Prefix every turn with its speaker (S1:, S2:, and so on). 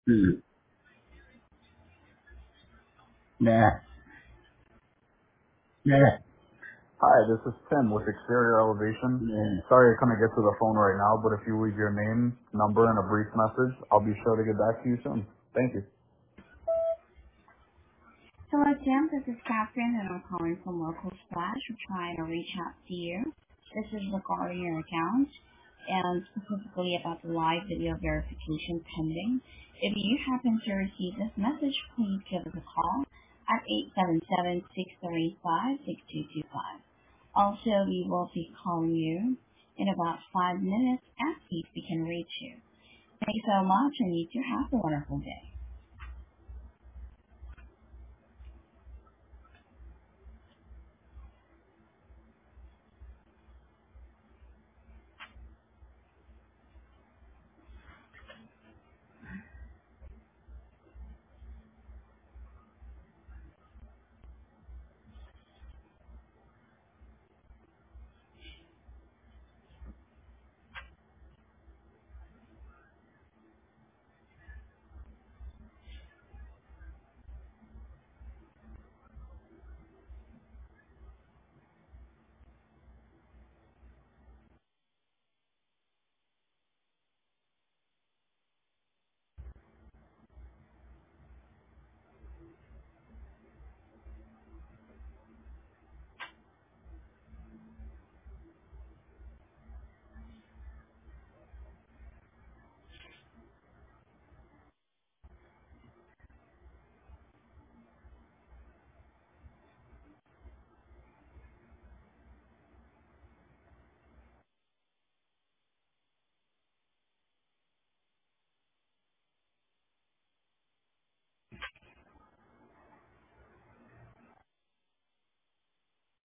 S1: Hmm. Nah. Nah.
S2: Hi, this is Tim with Exterior Elevation.
S1: Nah.
S2: Sorry I couldn't get to the phone right now, but if you leave your name, number, and a brief message, I'll be sure to get back to you soon. Thank you.
S3: Hello, Tim. This is Catherine, and I'm calling from Local Splash. We're trying to reach out to you. This is regarding your account and specifically about the live video verification pending. If you happen to receive this message, please give us a call at 877-635-6225. Also, we will be calling you in about 5 minutes and see if we can reach you. Thank you so much, and you two have a wonderful day.